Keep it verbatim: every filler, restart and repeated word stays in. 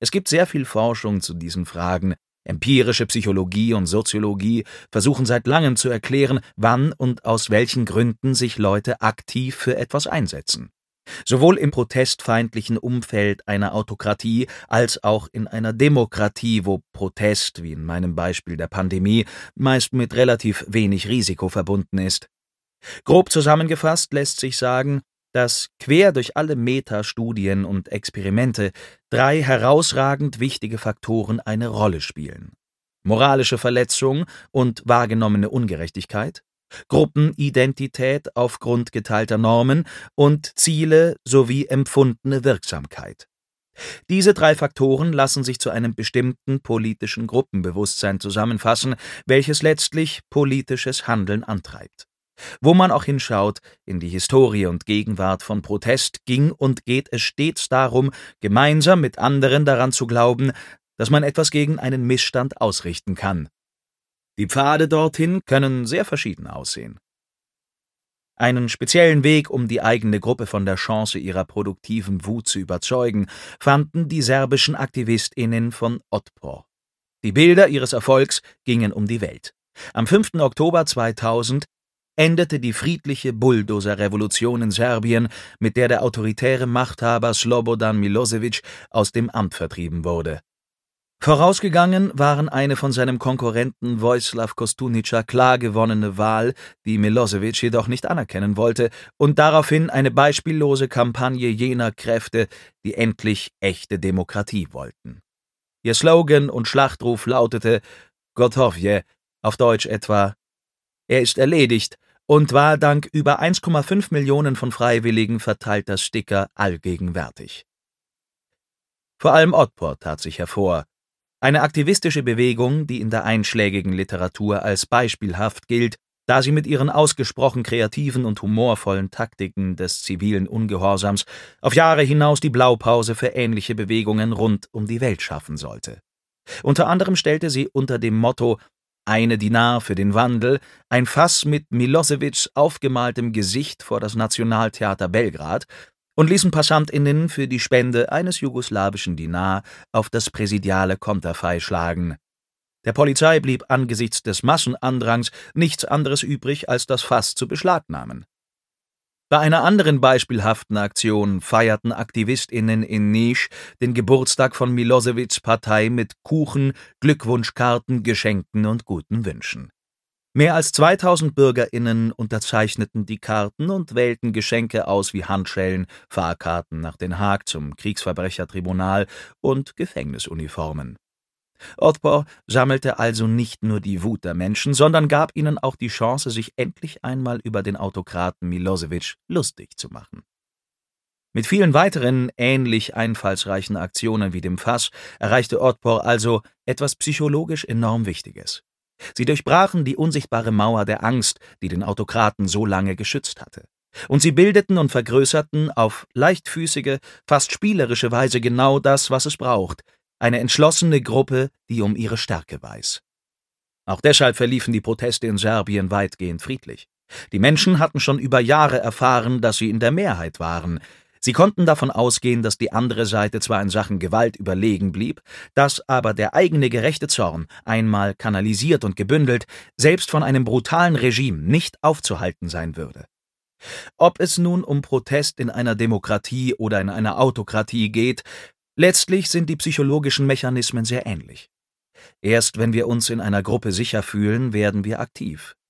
Es gibt sehr viel Forschung zu diesen Fragen. Empirische Psychologie und Soziologie versuchen seit langem zu erklären, wann und aus welchen Gründen sich Leute aktiv für etwas einsetzen. Sowohl im protestfeindlichen Umfeld einer Autokratie als auch in einer Demokratie, wo Protest, wie in meinem Beispiel der Pandemie, meist mit relativ wenig Risiko verbunden ist. Grob zusammengefasst lässt sich sagen, dass quer durch alle Metastudien und Experimente drei herausragend wichtige Faktoren eine Rolle spielen: moralische Verletzung und wahrgenommene Ungerechtigkeit, Gruppenidentität aufgrund geteilter Normen und Ziele sowie empfundene Wirksamkeit. Diese drei Faktoren lassen sich zu einem bestimmten politischen Gruppenbewusstsein zusammenfassen, welches letztlich politisches Handeln antreibt. Wo man auch hinschaut, in die Historie und Gegenwart von Protest, ging und geht es stets darum, gemeinsam mit anderen daran zu glauben, dass man etwas gegen einen Missstand ausrichten kann. Die Pfade dorthin können sehr verschieden aussehen. Einen speziellen Weg, um die eigene Gruppe von der Chance ihrer produktiven Wut zu überzeugen, fanden die serbischen AktivistInnen von Otpor. Die Bilder ihres Erfolgs gingen um die Welt. Am fünften Oktober zweitausend endete die friedliche Bulldozer-Revolution in Serbien, mit der der autoritäre Machthaber Slobodan Milosevic aus dem Amt vertrieben wurde. Vorausgegangen waren eine von seinem Konkurrenten Vojislav Koštunica klar gewonnene Wahl, die Milosevic jedoch nicht anerkennen wollte, und daraufhin eine beispiellose Kampagne jener Kräfte, die endlich echte Demokratie wollten. Ihr Slogan und Schlachtruf lautete „Gotovje", auf Deutsch etwa „Er ist erledigt", und war dank über eins Komma fünf Millionen von Freiwilligen verteilter Sticker allgegenwärtig. Vor allem Otpor tat sich hervor. Eine aktivistische Bewegung, die in der einschlägigen Literatur als beispielhaft gilt, da sie mit ihren ausgesprochen kreativen und humorvollen Taktiken des zivilen Ungehorsams auf Jahre hinaus die Blaupause für ähnliche Bewegungen rund um die Welt schaffen sollte. Unter anderem stellte sie unter dem Motto »Eine Dinar für den Wandel« ein Fass mit Milosevics aufgemaltem Gesicht vor das Nationaltheater Belgrad und ließen PassantInnen für die Spende eines jugoslawischen Dinar auf das präsidiale Konterfei schlagen. Der Polizei blieb angesichts des Massenandrangs nichts anderes übrig, als das Fass zu beschlagnahmen. Bei einer anderen beispielhaften Aktion feierten AktivistInnen in Niš den Geburtstag von Milosevics Partei mit Kuchen, Glückwunschkarten, Geschenken und guten Wünschen. Mehr als zweitausend BürgerInnen unterzeichneten die Karten und wählten Geschenke aus wie Handschellen, Fahrkarten nach Den Haag zum Kriegsverbrechertribunal und Gefängnisuniformen. Otpor sammelte also nicht nur die Wut der Menschen, sondern gab ihnen auch die Chance, sich endlich einmal über den Autokraten Milosevic lustig zu machen. Mit vielen weiteren ähnlich einfallsreichen Aktionen wie dem Fass erreichte Otpor also etwas psychologisch enorm Wichtiges. Sie durchbrachen die unsichtbare Mauer der Angst, die den Autokraten so lange geschützt hatte. Und sie bildeten und vergrößerten auf leichtfüßige, fast spielerische Weise genau das, was es braucht: eine entschlossene Gruppe, die um ihre Stärke weiß. Auch deshalb verliefen die Proteste in Serbien weitgehend friedlich. Die Menschen hatten schon über Jahre erfahren, dass sie in der Mehrheit waren. Sie konnten davon ausgehen, dass die andere Seite zwar in Sachen Gewalt überlegen blieb, dass aber der eigene gerechte Zorn, einmal kanalisiert und gebündelt, selbst von einem brutalen Regime nicht aufzuhalten sein würde. Ob es nun um Protest in einer Demokratie oder in einer Autokratie geht, letztlich sind die psychologischen Mechanismen sehr ähnlich. Erst wenn wir uns in einer Gruppe sicher fühlen, werden wir aktiv.